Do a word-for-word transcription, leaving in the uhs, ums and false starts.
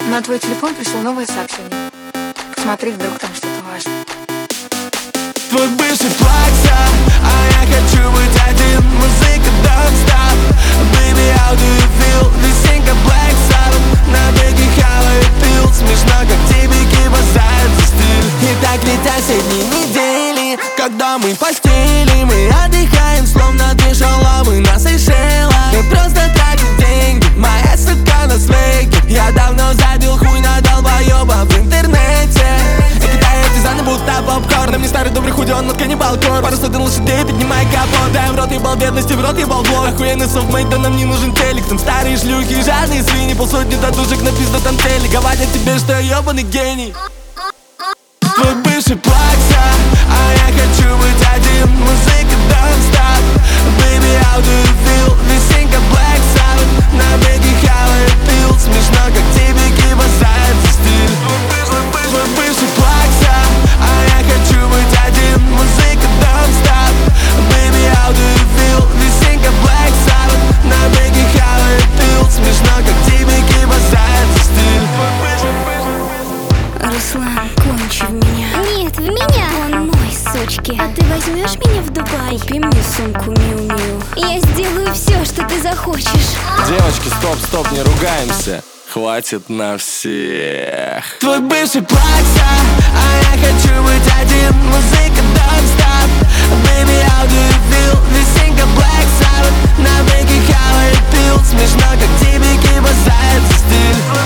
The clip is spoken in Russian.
На твой телефон пришло новое сообщение. Посмотри, вдруг там что-то важное. Твой бывший плакса, а я хочу быть один. Музыка don't-stop. Baby, how do you feel? Весенка Black Sabbath. На беге хавает пил. Смешно, как тибики базают за стиль. И так летят все дни недели, когда мы в постели. Мы отдыхаем, словно две шаломы на Сейшелах. Мы просто тратим деньги, моя сука на свеке. Я давно забил хуй на долбоеба в интернете. И кидаю дизайны, будто попкорн. На мне старый добрый худи, он от каннибал кор. Пару сотен лошадей, поднимай капот. Дай в рот ебал бедности, в рот ебал блок. Охуенный софтмейт, да нам не нужен телек. Там старые шлюхи, жадные свиньи. Полсотни татушек на пиздатом теле. Говорят тебе, что я ебаный гений. Твой бывший плакса, а я хочу быть один. Музыка don't-stop. Baby, how do you feel? Весенка Black Sabbath. На беге хавает пил. Смешно, как тибики базают за стиль. Твой бывший плакса, а я хочу быть один. Музыка don't-stop. Baby, how do you feel? Весенка Black Sabbath. На беге хавает пил. Смешно, как тибики базают за стиль. Руслан, кончи в меня. Нет, в меня. Он мой, сучки. А ты возьмешь меня в Дубай? Купи мне сумку Миу-Миу. Я сделаю все, что ты захочешь. Девочки, стоп, стоп, не ругаемся. Хватит на всех. Твой бывший плакса, а я хочу быть один. Музыка don't-stop. Baby, how do you feel? Весенка Black Sabbath. На беге хавает пил. Смешно, как тибики базают за стиль.